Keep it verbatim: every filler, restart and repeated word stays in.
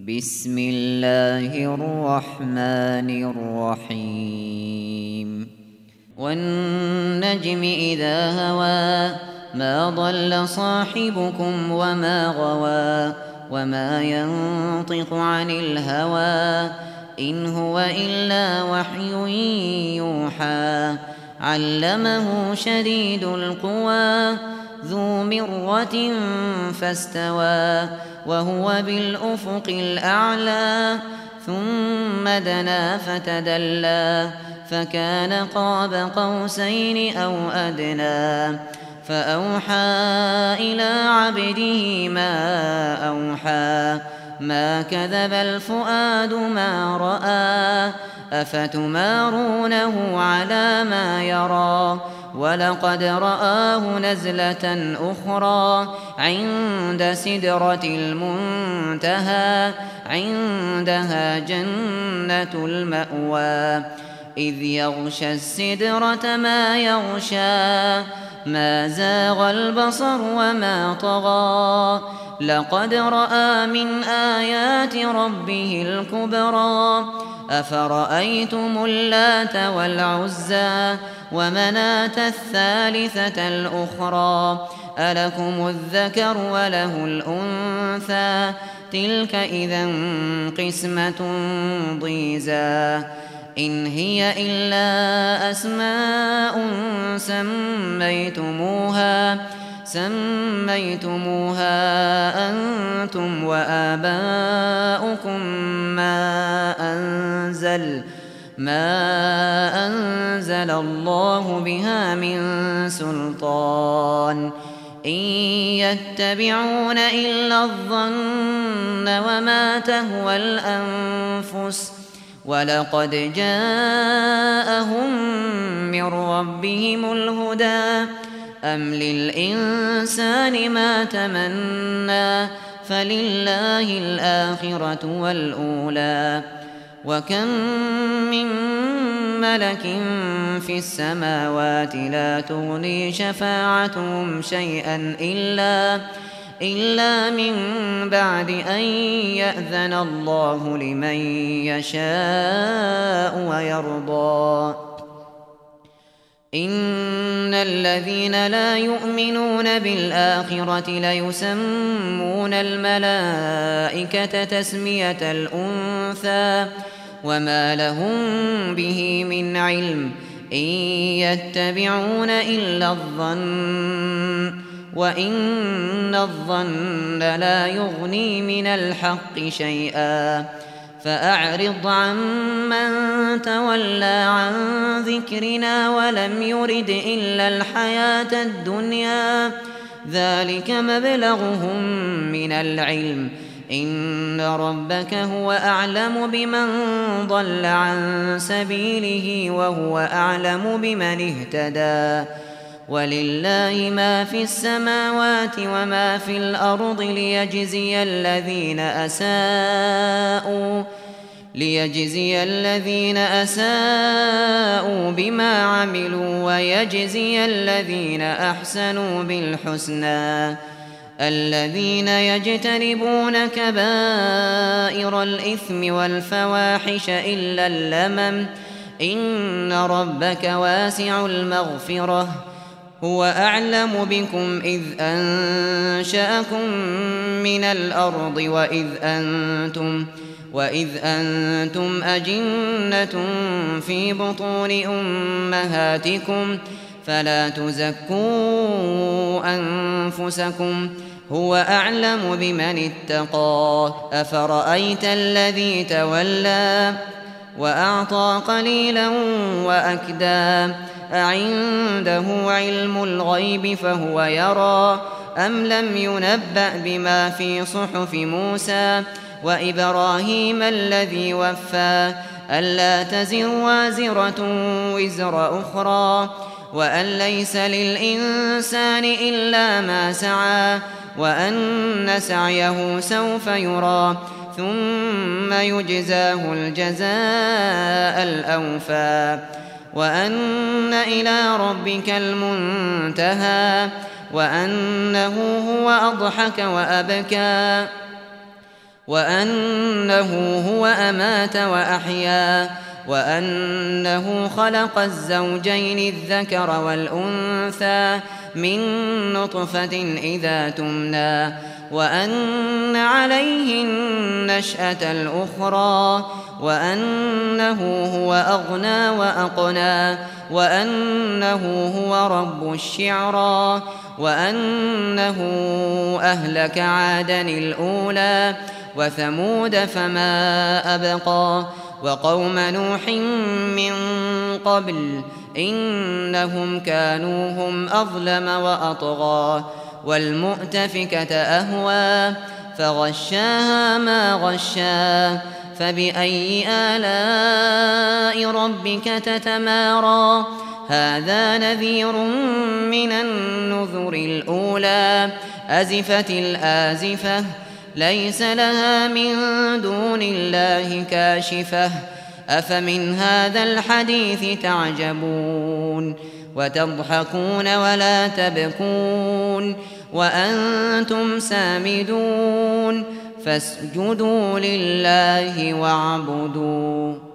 بسم الله الرحمن الرحيم والنجم إذا هوى ما ضل صاحبكم وما غوى وما ينطق عن الهوى إن هو إلا وحي يوحى علمه شديد القوى ذو مرة فاستوى وهو بالأفق الأعلى ثم دنا فتدلى فكان قاب قوسين أو أدنى فأوحى إلى عبده ما أوحى ما كذب الفؤاد ما رأى أفتمارونه على ما يرى ولقد رآه نزلة أخرى عند سدرة المنتهى عندها جنة المأوى إذ يغشى السدرة ما يغشى ما زاغ البصر وما طغى لقد رأى من آيات ربه الكبرى أفرأيتم اللات والعزى ومناة الثالثة الأخرى ألكم الذكر وله الأنثى تلك إذا قسمة ضيزى إن هي إلا أسماء سميتموها سميتموها أنتم وآباؤكم ما أنزل ما أنزل الله بها من سلطان إن يتبعون إلا الظن وما تهوى الأنفس ولقد جاءهم من ربهم الهدى أم للإنسان ما تمنى فلله الآخرة والأولى وكم من ملك في السماوات لا تغني شفاعتهم شيئا إلا إلا من بعد أن يأذن الله لمن يشاء ويرضى إن الذين لا يؤمنون بالآخرة ليسمون الملائكة تسمية الأنثى وما لهم به من علم إن يتبعون إلا الظن وإن الظن لا يغني من الحق شيئا فأعرض عمن تولى عن ذكرنا ولم يرد إلا الحياة الدنيا ذلك مبلغهم من العلم إن ربك هو أعلم بمن ضل عن سبيله وهو أعلم بمن اهتدى ولله ما في السماوات وما في الأرض ليجزي الذين أساءوا ليجزي الذين أساءوا بما عملوا ويجزي الذين أحسنوا بالحسنى الذين يجتنبون كبائر الإثم والفواحش إلا اللمم إن ربك واسع المغفرة هو أعلم بكم إذ أنشأكم من الأرض وإذ أنتم وإذ أنتم أجنة في بطون أمهاتكم فلا تزكوا أنفسكم هو أعلم بمن اتقى أفرأيت الذي تولى وأعطى قليلا وأكدى أعنده علم الغيب فهو يرى أم لم ينبأ بما في صحف موسى وإبراهيم الذي وفى ألا تزر وازرة وزر أخرى وأن ليس للإنسان إلا ما سعى وأن سعيه سوف يرى ثم يجزاه الجزاء الأوفى وأن إلى ربك المنتهى وأنه هو أضحك وأبكى وأنه هو أمات وأحيا وأنه خلق الزوجين الذكر والأنثى من نطفة إذا تمنى وأن عليه النشأة الأخرى وأنه هو أغنى وأقنى وأنه هو رب الشعرى وأنه أهلك عادا الأولى وثمود فما أبقى وقوم نوح من قبل إنهم كانوا هم أظلم وأطغى والمؤتفكة أهوى فغشاها ما غشا فبأي آلاء ربك تتمارى هذا نذير من النذر الأولى أزفت الآزفة ليس لها من دون الله كاشفة أفمن هذا الحديث تعجبون وتضحكون ولا تبكون وأنتم سامدون فاسجدوا لله واعبدوا